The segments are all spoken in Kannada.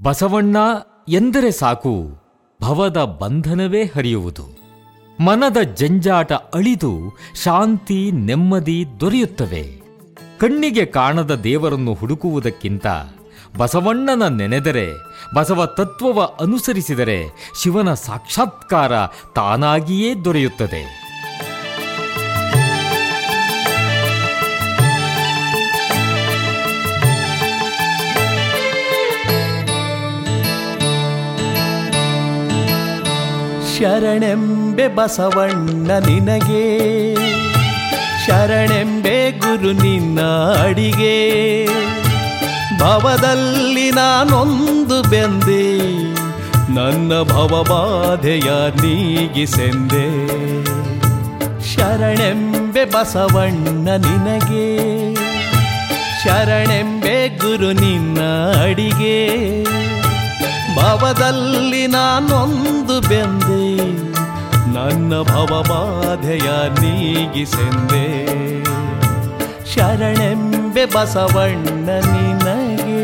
ಬಸವಣ್ಣ ಎಂದರೆ ಸಾಕು, ಭವದ ಬಂಧನವೇ ಹರಿಯುವುದು. ಮನದ ಜಂಜಾಟ ಅಳಿದು ಶಾಂತಿ ನೆಮ್ಮದಿ ದೊರೆಯುತ್ತವೆ. ಕಣ್ಣಿಗೆ ಕಾಣದ ದೇವರನ್ನು ಹುಡುಕುವುದಕ್ಕಿಂತ ಬಸವಣ್ಣನ ನೆನೆದರೆ, ಬಸವ ತತ್ವವ ಅನುಸರಿಸಿದರೆ ಶಿವನ ಸಾಕ್ಷಾತ್ಕಾರ ತಾನಾಗಿಯೇ ದೊರೆಯುತ್ತದೆ. ಶರಣೆಂಬೆ ಬಸವಣ್ಣ ನಿನಗೆ, ಶರಣೆಂಬೆ ಗುರು ನಿನ್ನ ಅಡಿಗೆ. ಭವದಲ್ಲಿ ನಾನೊಂದು ಬೆಂದೆ, ನನ್ನ ಭವಬಾಧೆಯ ನೀಗಿಸೆಂದೆ. ಶರಣೆಂಬೆ ಬಸವಣ್ಣ ನಿನಗೆ, ಶರಣೆಂಬೆ ಗುರು ನಿನ್ನ ಅಡಿಗೆ. ಭವದಲ್ಲಿ ನಾನೊಂದು ಬೆಂದೆ, ನನ್ನ ಭವಬಾಧೆಯ ನೀಗಿಸೆಂದೆ. ಶರಣೆಂಬೆ ಬಸವಣ್ಣ ನಿನಗೆ.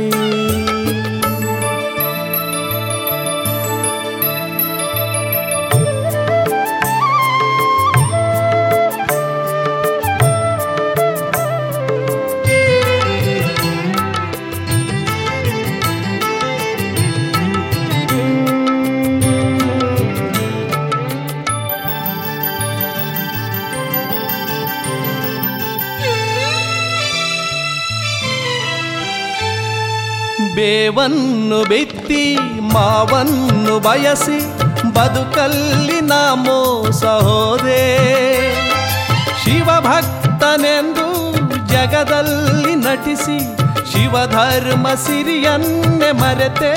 ಬೇವನ್ನು ಬಿತ್ತಿ ಮಾವನ್ನು ಬಯಸಿ ಬದುಕಲ್ಲಿ ನಾ ಮೋಸ ಹೋದೆ. ಶಿವಭಕ್ತನೆಂದು ಜಗದಲ್ಲಿ ನಟಿಸಿ ಶಿವಧರ್ಮ ಸಿರಿಯನ್ನೇ ಮರೆತೆ.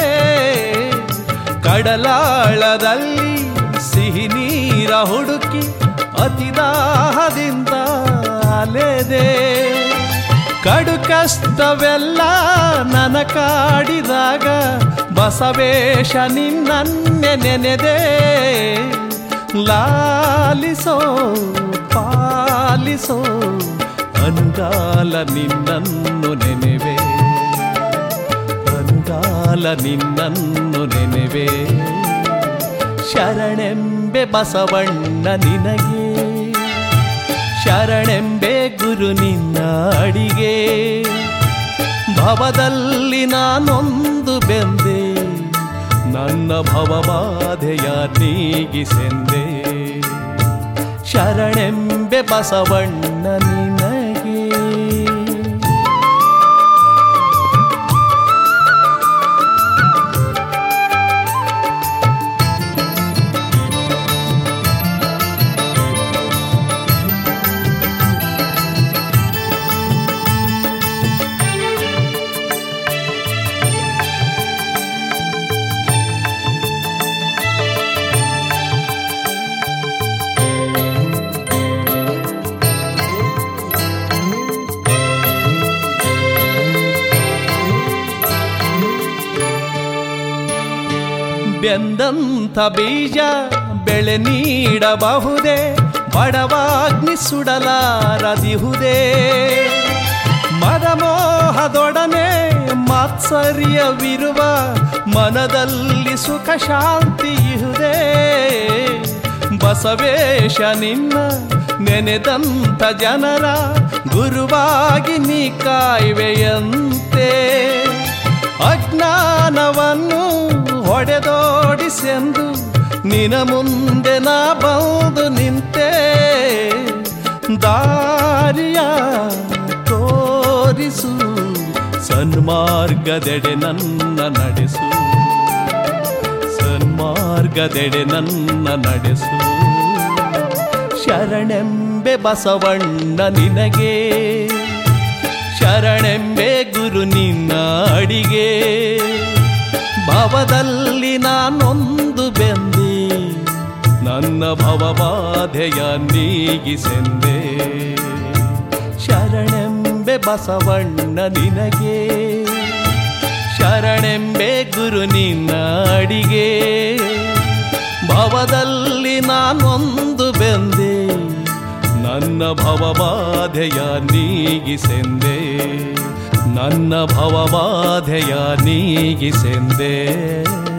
ಕಡಲಾಳದಲ್ಲಿ ಸಿಹಿ ನೀರ ಹುಡುಕಿ ಅತಿದಾಹದಿಂದ ಅಲೆದೆ. ಕಡು ಕಷ್ಟವೆಲ್ಲ ನನ ಕಾಡಿದಾಗ ಬಸವೇಶ ನಿನ್ನನ್ನೇ ನೆನೆದೆ. ಲಾಲಿಸೋ ಪಾಲಿಸೋ ಅನುಗಾಲ ನಿನ್ನನ್ನು ನೆನೆವೆ, ಅನುಗಾಲ ನಿನ್ನನ್ನು ನೆನೆವೆ. ಶರಣೆಂಬೆ ಬಸವಣ್ಣ ನಿನಗೆ, ಶರಣೆಂಬೆ ಗುರು ನಿನ್ನ ಅಡಿಗೆ. ಭವದಲ್ಲಿ ನಾನೊಂದು ಬೆಂದೆ, ನನ್ನ ಭವಬಾಧೆಯ ನೀಗಿಸೆಂದೆ. ಶರಣೆಂಬೆ ಬಸವಣ್ಣ ನಿನಗೆ. ಬೆಂದಂಥ ಬೀಜ ಬೆಳೆ ನೀಡಬಹುದೇ, ಬಡವಾಗ್ನಿ ಸುಡಲಾರದಿಹುದೇ. ಮದಮೋಹದೊಡನೆ ಮಾತ್ಸರ್ಯವಿರುವ ಮನದಲ್ಲಿ ಸುಖ ಶಾಂತಿ ಇಹುದೇ. ಬಸವೇಶ ನಿನ್ನ ನೆನೆದಂಥ ಜನರ ಗುರುವಾಗಿ ನೀ ಕಾಯುವೆಯಂತೆ. ಅಜ್ಞಾನವನ್ನು ಹೊಡೆದೋಡಿಸೆಂದು ನಿನ ಮುಂದೆ ನಾ ಬಂದು ನಿಂತೆ. ದಾರಿಯ ತೋರಿಸು, ಸನ್ಮಾರ್ಗದೆಡೆ ನನ್ನ ನಡೆಸು, ಸನ್ಮಾರ್ಗದೆಡೆ ನನ್ನ ನಡೆಸು. ಶರಣೆಂಬೆ ಬಸವಣ್ಣ ನಿನಗೆ, ಶರಣೆಂಬೆ ಗುರು ನಿನ್ನ ಅಡಿಗೆ. ಭವದಲ್ಲಿ ನಾನೊಂದು ಬೆಂದೆ, ನನ್ನ ಭವಬಾಧೆಯ ನೀಗಿಸೆಂದೆ. ಶರಣೆಂಬೆ ಬಸವಣ್ಣ ನಿನಗೆ, ಶರಣೆಂಬೆ ಗುರು ನಿನ್ನ ಅಡಿಗೆ. ಭವದಲ್ಲಿ ನಾನೊಂದು ಬೆಂದೆ, ನನ್ನ ಭವಬಾಧೆಯ ನೀಗಿಸೆಂದೆ. ನನ್ನ ಭವಬಾಧೆಯ ನೀಗಿಸೆಂದೆ.